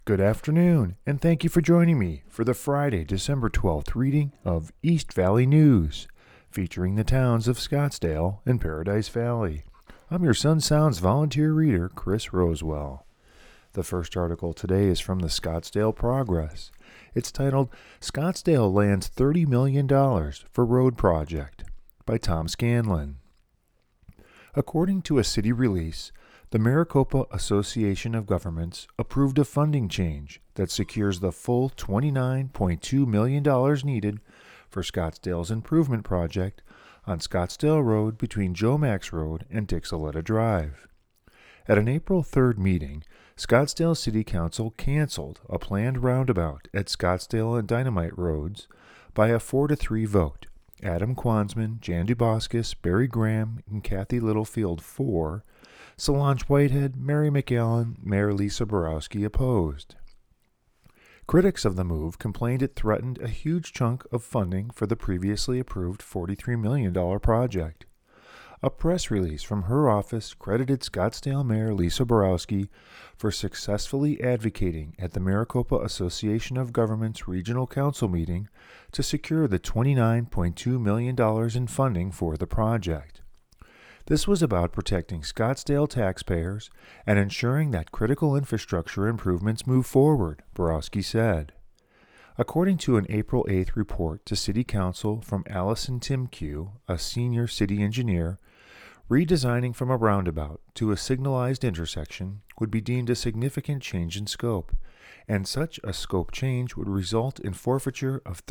Good afternoon, and thank you for joining me for the Friday, December 12th reading of East Valley News, featuring the towns of Scottsdale and Paradise Valley. I'm your Sun Sounds volunteer reader, Chris Rosewell. The first article today is from the Scottsdale Progress. It's titled, Scottsdale Lands $30 Million for Road Project, by Tom Scanlon. According to a city release, the Maricopa Association of Governments approved a funding change that secures the full $29.2 million needed for Scottsdale's improvement project on Scottsdale Road between Joe Max Road and Dixoletta Drive. At an April 3rd meeting, Scottsdale City Council canceled a planned roundabout at Scottsdale and Dynamite Roads by a 4-3 vote. Adam Kwansman, Jan Duboskus, Barry Graham, and Kathy Littlefield 4, Solange Whitehead, Mary McAllen, Mayor Lisa Borowski opposed. Critics of the move complained it threatened a huge chunk of funding for the previously approved $43 million project. A press release from her office credited Scottsdale Mayor Lisa Borowski for successfully advocating at the Maricopa Association of Governments Regional Council meeting to secure the $29.2 million in funding for the project. This was about protecting Scottsdale taxpayers and ensuring that critical infrastructure improvements move forward, Borowski said. According to an April 8th report to City Council from Allison Timkew, a senior city engineer, redesigning from a roundabout to a signalized intersection would be deemed a significant change in scope, and such a scope change would result in forfeiture of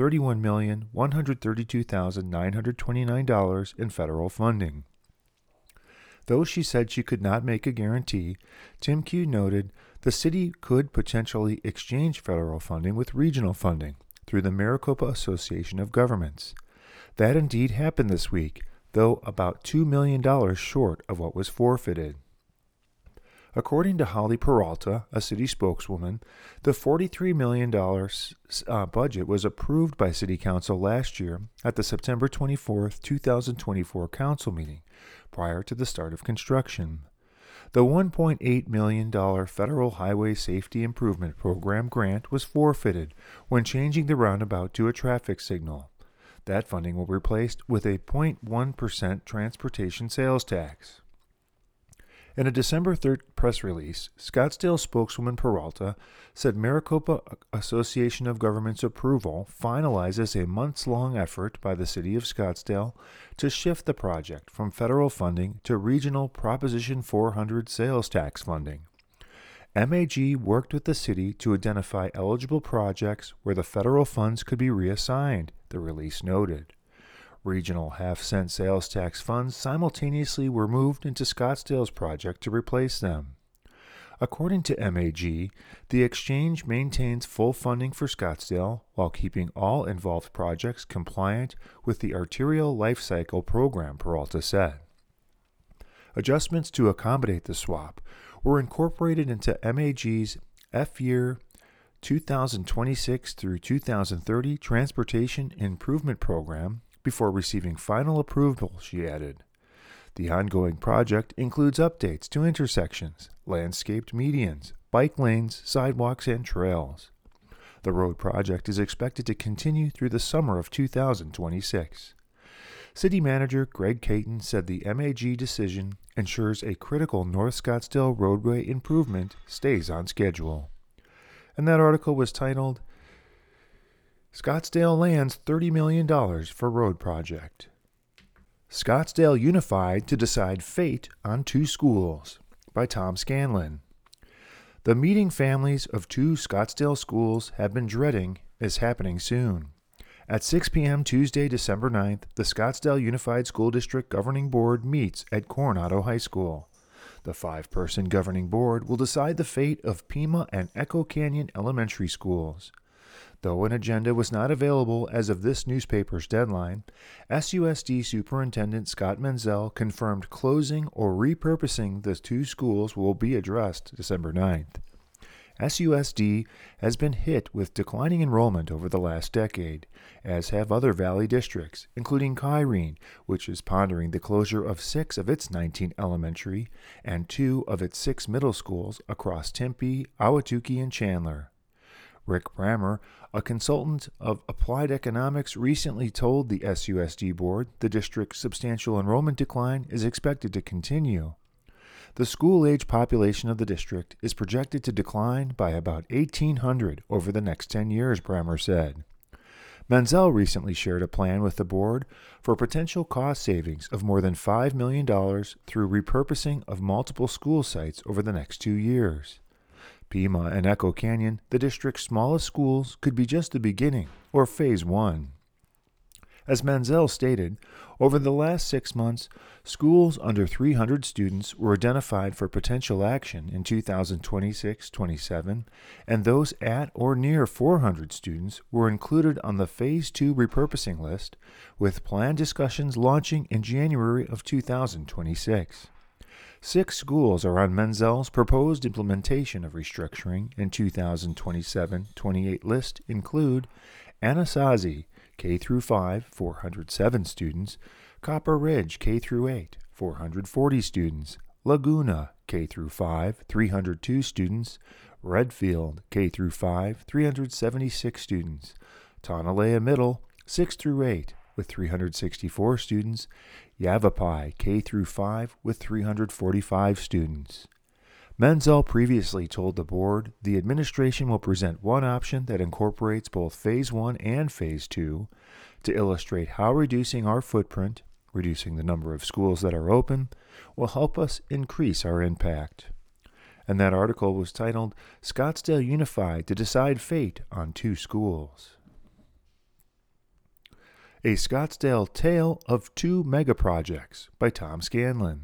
$31,132,929 in federal funding. Though she said she could not make a guarantee, Timkew noted the city could potentially exchange federal funding with regional funding through the Maricopa Association of Governments. That indeed happened this week, though about $2 million short of what was forfeited. According to Holly Peralta, a city spokeswoman, the $43 million budget was approved by City Council last year at the September 24, 2024 council meeting, prior to the start of construction. The $1.8 million Federal Highway Safety Improvement Program grant was forfeited when changing the roundabout to a traffic signal. That funding will be replaced with a 0.1% transportation sales tax. In a December 3rd press release, Scottsdale spokeswoman Peralta said Maricopa Association of Governments approval finalizes a months-long effort by the City of Scottsdale to shift the project from federal funding to regional Proposition 400 sales tax funding. MAG worked with the city to identify eligible projects where the federal funds could be reassigned, the release noted. Regional half-cent sales tax funds simultaneously were moved into Scottsdale's project to replace them. According to MAG, the exchange maintains full funding for Scottsdale while keeping all involved projects compliant with the Arterial Life Cycle Program, Peralta said. Adjustments to accommodate the swap were incorporated into MAG's F-year 2026 through 2030 Transportation Improvement Program before receiving final approval, she added. The ongoing project includes updates to intersections, landscaped medians, bike lanes, sidewalks, and trails. The road project is expected to continue through the summer of 2026. City Manager Greg Caton said the MAG decision ensures a critical North Scottsdale roadway improvement stays on schedule. And that article was titled, Scottsdale lands $30 million for road project. Scottsdale unified to decide fate on 2 schools, by Tom Scanlon. The meeting families of 2 Scottsdale schools have been dreading is happening soon. At 6 p.m. Tuesday, December 9th, the Scottsdale Unified School District Governing Board meets at Coronado High School. The 5-person governing board will decide the fate of Pima and Echo Canyon Elementary Schools. Though an agenda was not available as of this newspaper's deadline, SUSD Superintendent Scott Menzel confirmed closing or repurposing the 2 schools will be addressed December 9th. SUSD has been hit with declining enrollment over the last decade, as have other Valley districts, including Kyrene, which is pondering the closure of 6 of its 19 elementary and 2 of its 6 middle schools across Tempe, Ahwatukee, and Chandler. Rick Brammer, a consultant of applied economics, recently told the SUSD board the district's substantial enrollment decline is expected to continue. The school-age population of the district is projected to decline by about 1,800 over the next 10 years, Brammer said. Menzel recently shared a plan with the board for potential cost savings of more than $5 million through repurposing of multiple school sites over the next 2 years. Pima and Echo Canyon, the district's smallest schools, could be just the beginning, or phase 1. As Menzel stated, over the last 6 months, schools under 300 students were identified for potential action in 2026-27, and those at or near 400 students were included on the Phase 2 repurposing list, with plan discussions launching in January of 2026. 6 schools are on Menzel's proposed implementation of restructuring in 2027-28 list include Anasazi, K-5, 407 students, Copper Ridge, K-8, 440 students, Laguna, K-5, 302 students, Redfield, K-5, 376 students, Tonalea Middle, 6-8, with 364 students, Yavapai, K-5, with 345 students. Menzel previously told the board the administration will present one option that incorporates both Phase 1 and Phase 2 to illustrate how reducing our footprint, reducing the number of schools that are open, will help us increase our impact. And that article was titled, Scottsdale Unified to Decide Fate on 2 Schools. A Scottsdale Tale of 2 Megaprojects by Tom Scanlon.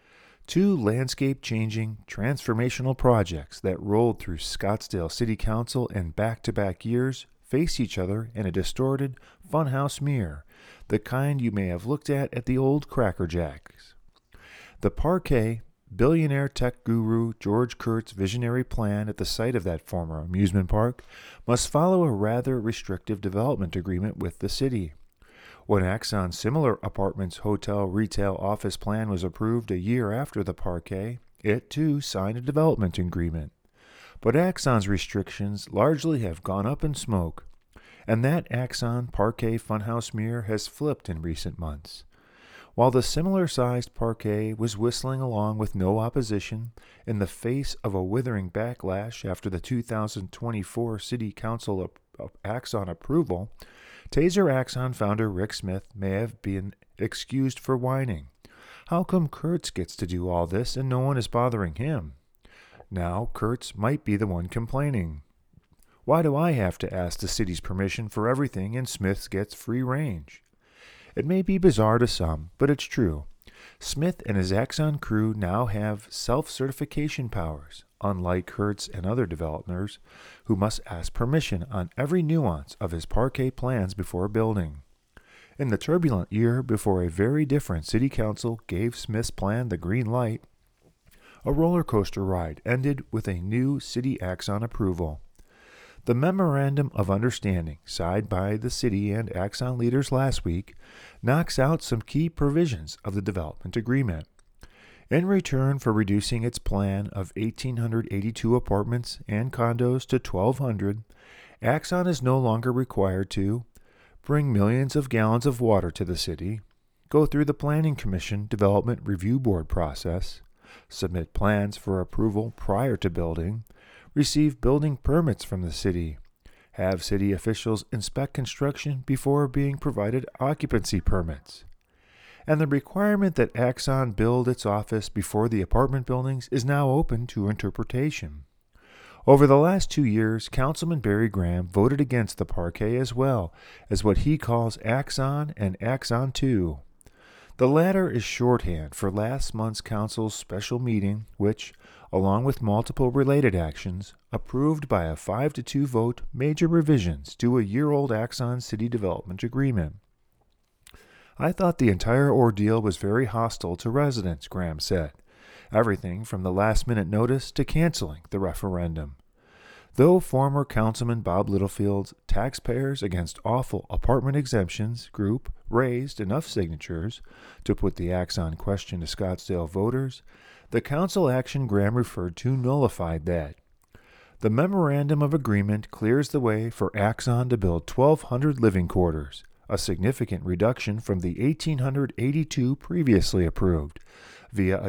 2 landscape-changing, transformational projects that rolled through Scottsdale City Council in back-to-back years face each other in a distorted, funhouse mirror, the kind you may have looked at the old Cracker Jacks. The Parquet, billionaire tech guru George Kurtz's visionary plan at the site of that former amusement park must follow a rather restrictive development agreement with the city. When Axon's similar apartments, hotel, retail, office plan was approved a year after the Parquet, it too signed a development agreement. But Axon's restrictions largely have gone up in smoke, and that Axon Parquet funhouse mirror has flipped in recent months. While the similar-sized Parquet was whistling along with no opposition in the face of a withering backlash after the 2024 City Council Axon approval, Taser Axon founder Rick Smith may have been excused for whining. How come Kurtz gets to do all this and no one is bothering him? Now Kurtz might be the one complaining. Why do I have to ask the city's permission for everything and Smith gets free range? It may be bizarre to some, but it's true. Smith and his Axon crew now have self-certification powers, unlike Kurtz and other developers, who must ask permission on every nuance of his Parquet plans before building. In the turbulent year before a very different city council gave Smith's plan the green light, a roller coaster ride ended with a new city Axon approval. The Memorandum of Understanding, signed by the city and Axon leaders last week, knocks out some key provisions of the development agreement. In return for reducing its plan of 1,882 apartments and condos to 1,200, Axon is no longer required to bring millions of gallons of water to the city, go through the Planning Commission Development Review Board process, submit plans for approval prior to building, receive building permits from the city, have city officials inspect construction before being provided occupancy permits. And the requirement that Axon build its office before the apartment buildings is now open to interpretation. Over the last 2 years, Councilman Barry Graham voted against the Parquet as well as what he calls Axon and Axon 2. The latter is shorthand for last month's council's special meeting, which, along with multiple related actions, approved by a 5-2 vote major revisions to a year-old Axon City Development Agreement. I thought the entire ordeal was very hostile to residents, Graham said. Everything from the last-minute notice to canceling the referendum. Though former Councilman Bob Littlefield's Taxpayers Against Awful Apartment Exemptions group raised enough signatures to put the Axon question to Scottsdale voters, the council action Graham referred to nullified that. The Memorandum of Agreement clears the way for Axon to build 1,200 living quarters, a significant reduction from the 1,882 previously approved, via a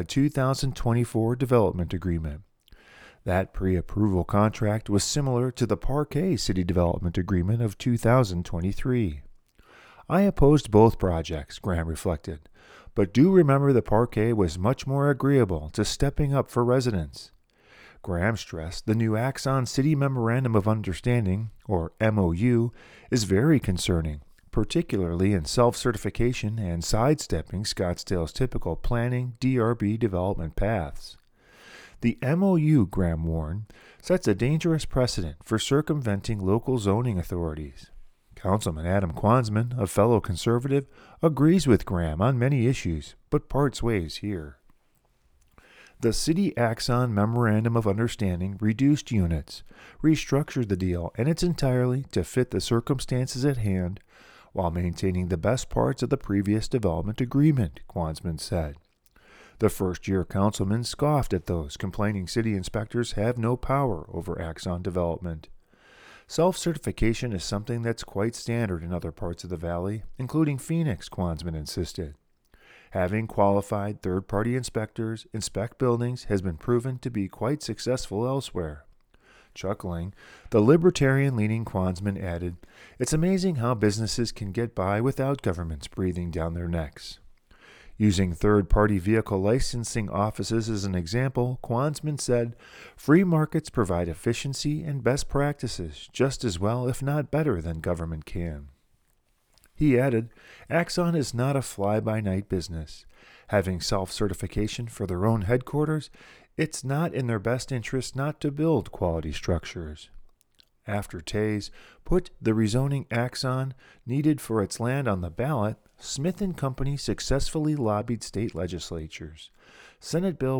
2024 development agreement. That pre-approval contract was similar to the Parquet City Development Agreement of 2023. I opposed both projects, Graham reflected, but do remember the Parquet was much more agreeable to stepping up for residents. Graham stressed the new Axon City Memorandum of Understanding, or MOU, is very concerning, particularly in self-certification and sidestepping Scottsdale's typical planning DRB development paths. The MOU, Graham warned, sets a dangerous precedent for circumventing local zoning authorities. Councilman Adam Quansman, a fellow conservative, agrees with Graham on many issues, but parts ways here. The City Axon Memorandum of Understanding reduced units, restructured the deal in its entirety to fit the circumstances at hand, while maintaining the best parts of the previous development agreement, Quansman said. The first-year councilman scoffed at those, complaining city inspectors have no power over Axon development. Self-certification is something that's quite standard in other parts of the valley, including Phoenix, Quansman insisted. Having qualified third-party inspectors inspect buildings has been proven to be quite successful elsewhere. Chuckling, the libertarian-leaning Quansman added, "It's amazing how businesses can get by without governments breathing down their necks." Using third-party vehicle licensing offices as an example, Quansman said, "Free markets provide efficiency and best practices just as well, if not better, than government can." He added, "Axon is not a fly-by-night business. Having self-certification for their own headquarters, it's not in their best interest not to build quality structures." After Tays put the rezoning Axon needed for its land on the ballot, Smith & Company successfully lobbied state legislatures. Senate Bill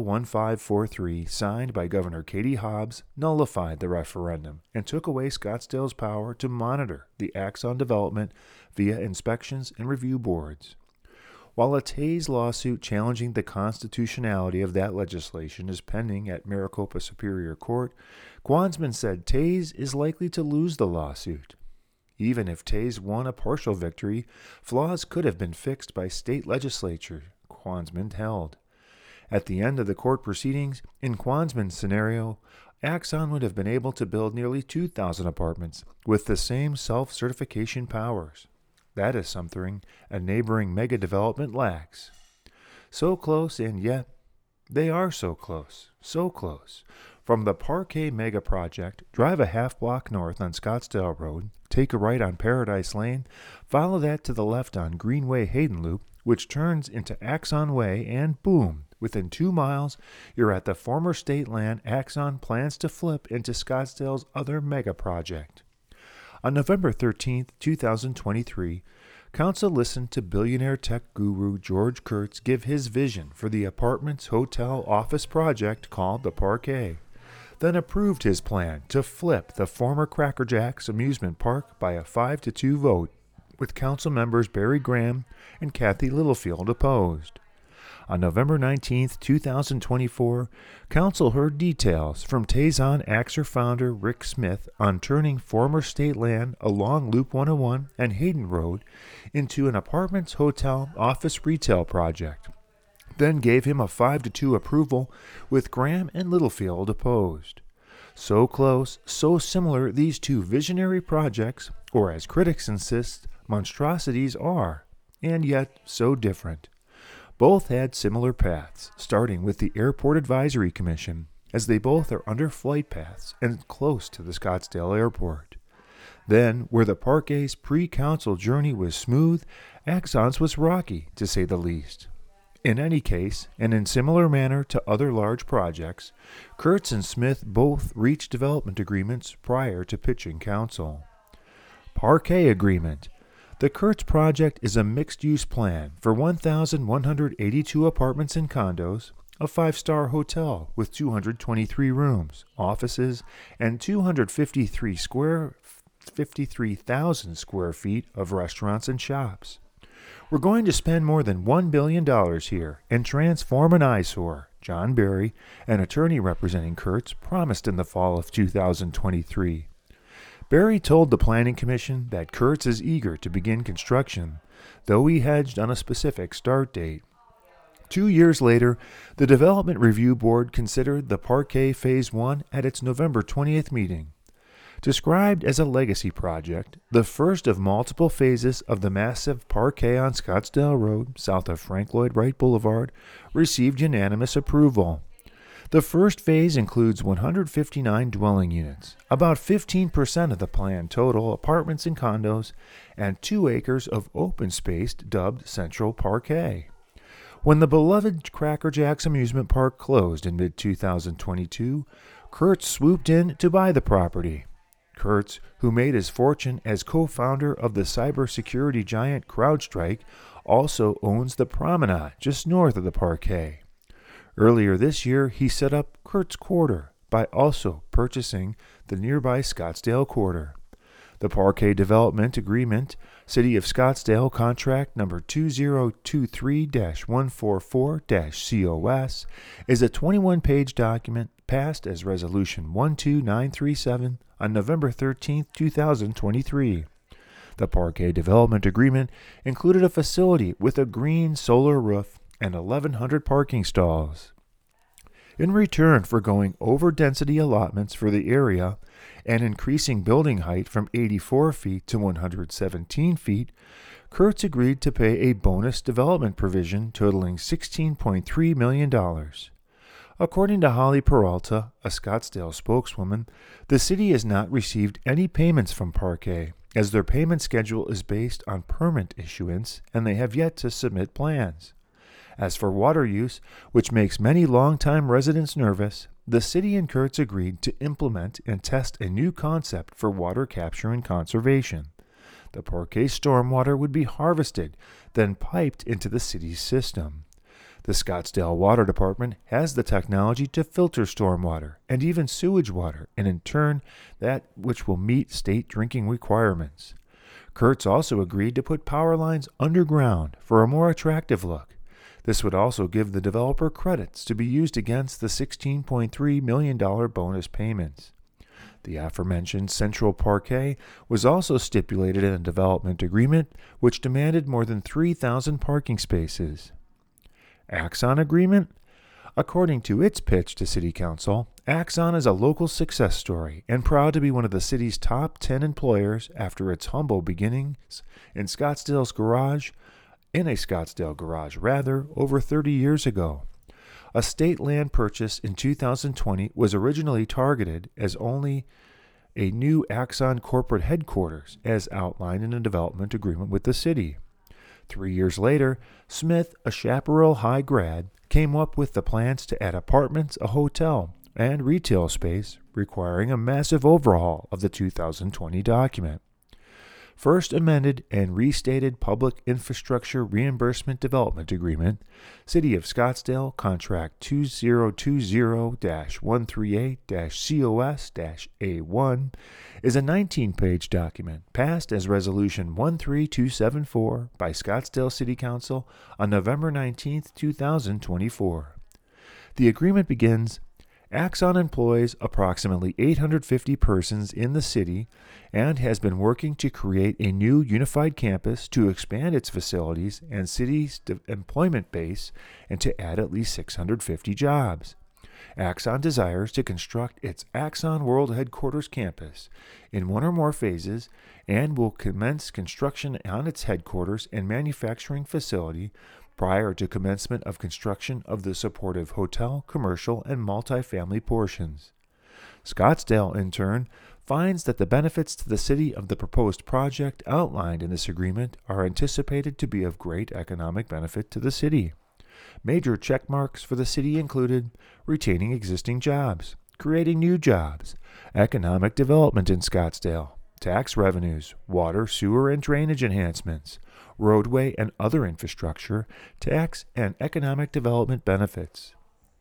1543, signed by Governor Katie Hobbs, nullified the referendum and took away Scottsdale's power to monitor the Axon development via inspections and review boards. While a Tays lawsuit challenging the constitutionality of that legislation is pending at Maricopa Superior Court, Quansman said Tays is likely to lose the lawsuit. Even if Tays won a partial victory, flaws could have been fixed by state legislature, Quansman held. At the end of the court proceedings, in Quansman's scenario, Axon would have been able to build nearly 2,000 apartments with the same self-certification powers. That is something a neighboring mega-development lacks. So close, and yet they are so close, so close. From the Parquet Mega Project, drive a half block north on Scottsdale Road, take a right on Paradise Lane, follow that to the left on Greenway Hayden Loop, which turns into Axon Way, and boom, within 2 miles, you're at the former state land Axon plans to flip into Scottsdale's other mega project. On November 13, 2023, Council listened to billionaire tech guru George Kurtz give his vision for the apartments, hotel, office project called the Parquet, then approved his plan to flip the former Cracker Jacks amusement park by a 5-2 vote, with Council members Barry Graham and Kathy Littlefield opposed. On November 19, 2024, Council heard details from Tazon Axer founder Rick Smith on turning former state land along Loop 101 and Hayden Road into an apartments, hotel, office retail project, then gave him a 5-2 approval, with Graham and Littlefield opposed. So close, so similar these two visionary projects, or as critics insist, monstrosities are, and yet so different. Both had similar paths, starting with the Airport Advisory Commission, as they both are under flight paths and close to the Scottsdale Airport. Then, where the Parquet's pre-council journey was smooth, Axon's was rocky, to say the least. In any case, and in similar manner to other large projects, Kurtz and Smith both reached development agreements prior to pitching council. Parquet Agreement. The Kurtz project is a mixed-use plan for 1,182 apartments and condos, a 5-star hotel with 223 rooms, offices, and 53,000 square feet of restaurants and shops. We're going to spend more than $1 billion here and transform an eyesore, John Barry, an attorney representing Kurtz, promised in the fall of 2023. Barry told the Planning Commission that Kurtz is eager to begin construction, though he hedged on a specific start date. 2 years later, the Development Review Board considered the Parquet Phase 1 at its November 20th meeting. Described as a legacy project, the first of multiple phases of the massive Parquet on Scottsdale Road, south of Frank Lloyd Wright Boulevard, received unanimous approval. The first phase includes 159 dwelling units, about 15% of the planned total apartments and condos, and 2 acres of open space dubbed Central Parquet. When the beloved Cracker Jacks amusement park closed in mid-2022, Kurtz swooped in to buy the property. Kurtz, who made his fortune as co-founder of the cybersecurity giant CrowdStrike, also owns the Promenade just north of the Parquet. Earlier this year, he set up Kurtz Quarter by also purchasing the nearby Scottsdale Quarter. The Parquet Development Agreement, City of Scottsdale Contract Number 2023-144-COS, is a 21-page document passed as Resolution 12937 on November 13, 2023. The Parquet Development Agreement included a facility with a green solar roof and 1,100 parking stalls. In return for going over density allotments for the area and increasing building height from 84 feet to 117 feet, Kurtz agreed to pay a bonus development provision totaling $16.3 million. According to Holly Peralta, a Scottsdale spokeswoman, the city has not received any payments from Parquet, as their payment schedule is based on permit issuance and they have yet to submit plans. As for water use, which makes many longtime residents nervous, the city and Kurtz agreed to implement and test a new concept for water capture and conservation. The Parquet stormwater would be harvested, then piped into the city's system. The Scottsdale Water Department has the technology to filter stormwater and even sewage water, and in turn, that which will meet state drinking requirements. Kurtz also agreed to put power lines underground for a more attractive look. This would also give the developer credits to be used against the $16.3 million bonus payments. The aforementioned Central Parquet was also stipulated in a development agreement which demanded more than 3,000 parking spaces. Axon Agreement? According to its pitch to City Council, Axon is a local success story and proud to be one of the city's top 10 employers after its humble beginnings in a Scottsdale garage, over 30 years ago. A state land purchase in 2020 was originally targeted as only a new Axon corporate headquarters, as outlined in a development agreement with the city. 3 years later, Smith, a Chaparral High grad, came up with the plans to add apartments, a hotel, and retail space, requiring a massive overhaul of the 2020 document. First amended and restated Public Infrastructure Reimbursement Development Agreement, City of Scottsdale Contract 2020-138-COS-A1, is a 19-page document passed as Resolution 13274 by Scottsdale City Council on November 19, 2024. The agreement begins, Axon employs approximately 850 persons in the city and has been working to create a new unified campus to expand its facilities and city's employment base and to add at least 650 jobs. Axon desires to construct its Axon World Headquarters campus in one or more phases and will commence construction on its headquarters and manufacturing facility prior to commencement of construction of the supportive hotel, commercial, and multifamily portions. Scottsdale, in turn, finds that the benefits to the city of the proposed project outlined in this agreement are anticipated to be of great economic benefit to the city. Major checkmarks for the city included retaining existing jobs, creating new jobs, economic development in Scottsdale, tax revenues, water, sewer, and drainage enhancements, roadway and other infrastructure, tax and economic development benefits.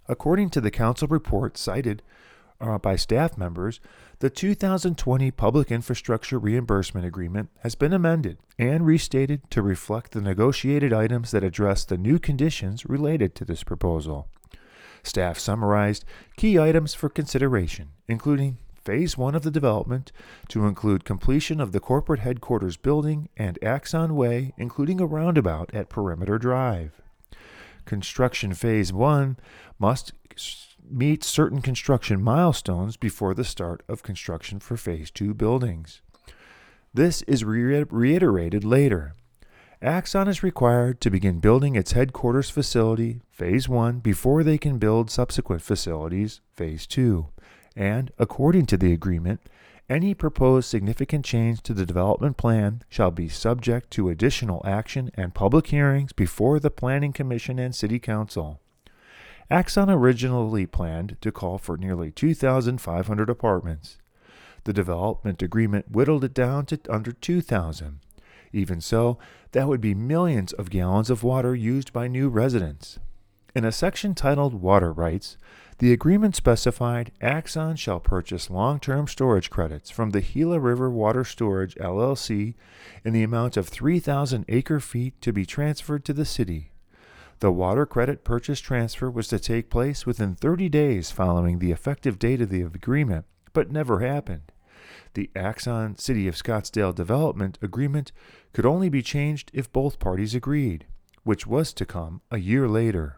According to the council report cited by staff members, the 2020 Public Infrastructure Reimbursement Agreement has been amended and restated to reflect the negotiated items that address the new conditions related to this proposal. Staff summarized key items for consideration, including Phase 1 of the development to include completion of the corporate headquarters building and Axon Way, including a roundabout at Perimeter Drive. Construction Phase 1 must meet certain construction milestones before the start of construction for Phase 2 buildings. This is reiterated later. Axon is required to begin building its headquarters facility, Phase 1, before they can build subsequent facilities, Phase 2. And, according to the agreement, any proposed significant change to the development plan shall be subject to additional action and public hearings before the Planning Commission and City Council. Axon originally planned to call for nearly 2,500 apartments. The development agreement whittled it down to under 2,000. Even so, that would be millions of gallons of water used by new residents. In a section titled Water Rights, the agreement specified Axon shall purchase long-term storage credits from the Gila River Water Storage, LLC, in the amount of 3,000 acre-feet to be transferred to the city. The water credit purchase transfer was to take place within 30 days following the effective date of the agreement, but never happened. The Axon City of Scottsdale Development Agreement could only be changed if both parties agreed, which was to come a year later.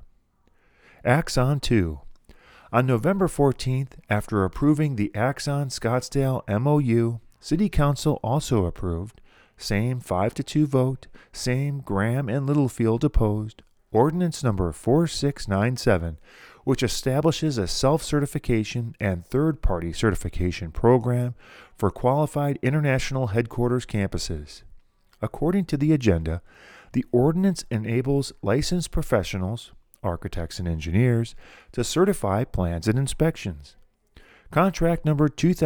Axon 2. On November 14th, after approving the Axon Scottsdale MOU, City Council also approved, same 5-2 vote, same Graham and Littlefield opposed, Ordinance number 4697, which establishes a self-certification and third-party certification program for qualified international headquarters campuses. According to the agenda, the ordinance enables licensed professionals, architects and engineers, to certify plans and inspections. Contract number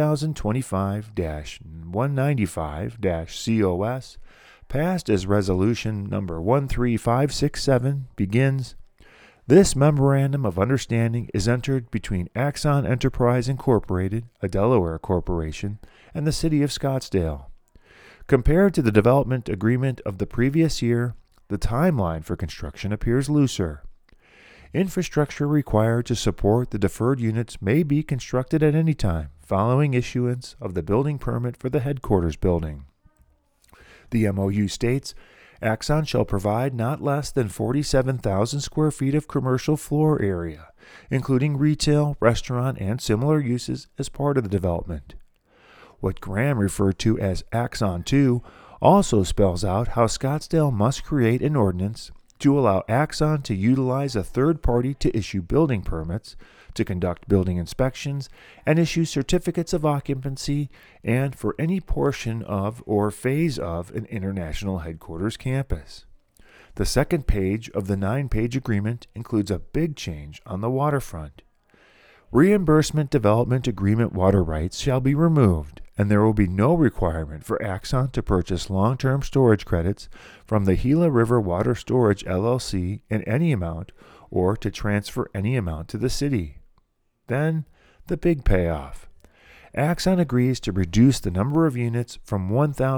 2025-195-COS, passed as resolution number 13567, begins, this memorandum of understanding is entered between Axon Enterprise Incorporated, a Delaware corporation, and the City of Scottsdale. Compared to the development agreement of the previous year, the timeline for construction appears looser. Infrastructure required to support the deferred units may be constructed at any time following issuance of the building permit for the headquarters building. The MOU states, Axon shall provide not less than 47,000 square feet of commercial floor area, including retail, restaurant, and similar uses as part of the development. What Graham referred to as Axon 2 also spells out how Scottsdale must create an ordinance to allow Axon to utilize a third party to issue building permits, to conduct building inspections, and issue certificates of occupancy, and for any portion of or phase of an international headquarters campus. The second page of the 9-page agreement includes a big change on the waterfront. Reimbursement Development Agreement water rights shall be removed, and there will be no requirement for Axon to purchase long-term storage credits from the Gila River Water Storage, LLC in any amount or to transfer any amount to the city. Then, the big payoff. Axon agrees to reduce the number of units from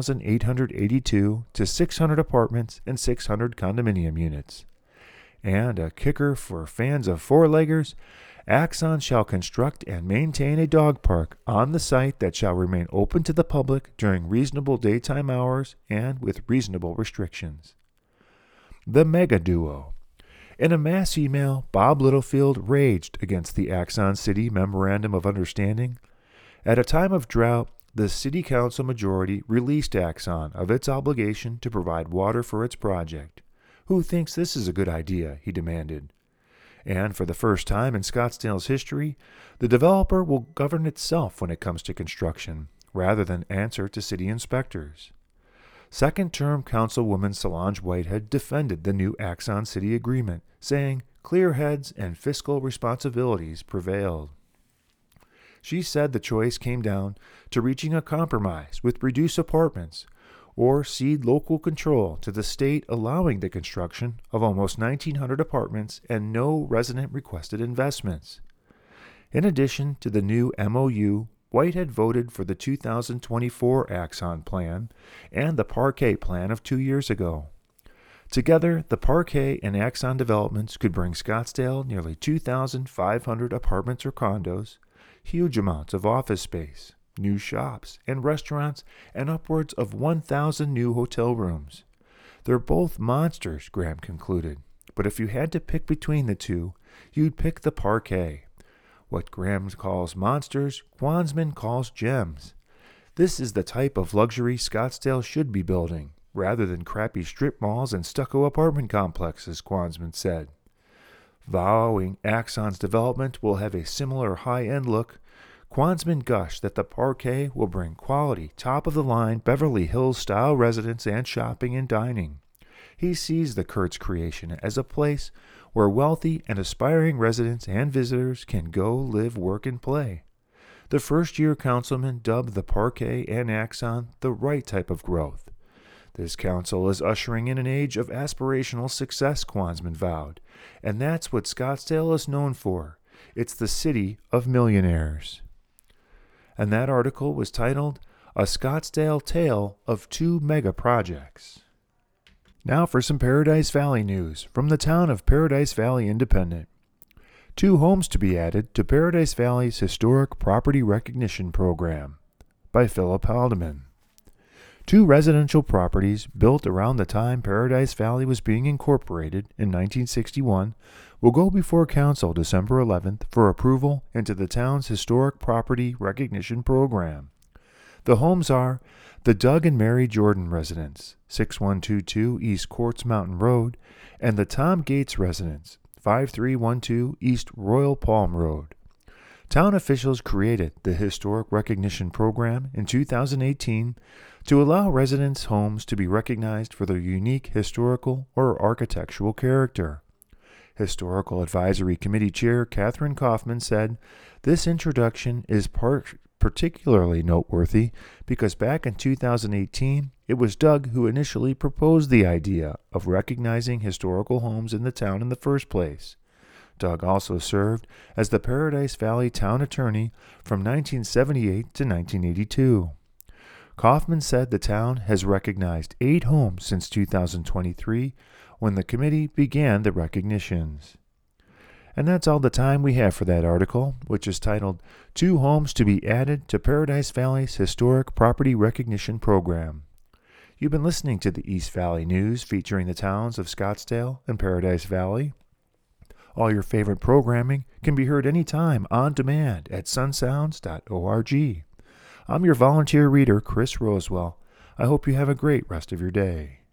1,882 to 600 apartments and 600 condominium units. And a kicker for fans of four-leggers, Axon shall construct and maintain a dog park on the site that shall remain open to the public during reasonable daytime hours and with reasonable restrictions. The Mega Duo. In a mass email, Bob Littlefield raged against the Axon City Memorandum of Understanding. At a time of drought, the City Council majority released Axon of its obligation to provide water for its project. Who thinks this is a good idea? He demanded. And for the first time in Scottsdale's history, the developer will govern itself when it comes to construction, rather than answer to city inspectors. Second-term Councilwoman Solange Whitehead defended the new Axon City agreement, saying clear heads and fiscal responsibilities prevailed. She said the choice came down to reaching a compromise with reduced apartments, or cede local control to the state, allowing the construction of almost 1,900 apartments and no resident-requested investments. In addition to the new MOU, Whitehead voted for the 2024 Axon Plan and the Parquet Plan of 2 years ago. Together, the Parquet and Axon developments could bring Scottsdale nearly 2,500 apartments or condos, huge amounts of office space, new shops and restaurants, and upwards of 1,000 new hotel rooms. They're both monsters, Graham concluded, but if you had to pick between the two, you'd pick the Parquet. What Graham calls monsters, Quansman calls gems. This is the type of luxury Scottsdale should be building, rather than crappy strip malls and stucco apartment complexes, Quansman said. Vowing Axon's development will have a similar high-end look, Quansman gushed that the Parquet will bring quality, top-of-the-line Beverly Hills-style residence and shopping and dining. He sees the Kurtz creation as a place where wealthy and aspiring residents and visitors can go, live, work, and play. The first-year councilman dubbed the Parquet and Axon the right type of growth. This council is ushering in an age of aspirational success, Quansman vowed, and that's what Scottsdale is known for. It's the city of millionaires. And that article was titled, A Scottsdale Tale of Two Mega Projects. Now for some Paradise Valley news from the town of Paradise Valley Independent. 2 homes to be added to Paradise Valley's Historic Property Recognition Program by Philip Haldeman. 2 residential properties built around the time Paradise Valley was being incorporated in 1961 will go before Council December 11th for approval into the town's Historic Property Recognition Program. The homes are the Doug and Mary Jordan Residence, 6122 East Quartz Mountain Road, and the Tom Gates Residence, 5312 East Royal Palm Road. Town officials created the Historic Recognition Program in 2018 to allow residents' homes to be recognized for their unique historical or architectural character. Historical Advisory Committee Chair Catherine Kaufman said, "This introduction is particularly noteworthy because back in 2018, it was Doug who initially proposed the idea of recognizing historical homes in the town in the first place. Doug also served as the Paradise Valley Town Attorney from 1978 to 1982. Kaufman said the town has recognized 8 homes since 2023 when the committee began the recognitions. And that's all the time we have for that article, which is titled 2 Homes to be Added to Paradise Valley's Historic Property Recognition Program. You've been listening to the East Valley News featuring the towns of Scottsdale and Paradise Valley. All your favorite programming can be heard anytime on demand at sunsounds.org. I'm your volunteer reader, Chris Rosewell. I hope you have a great rest of your day.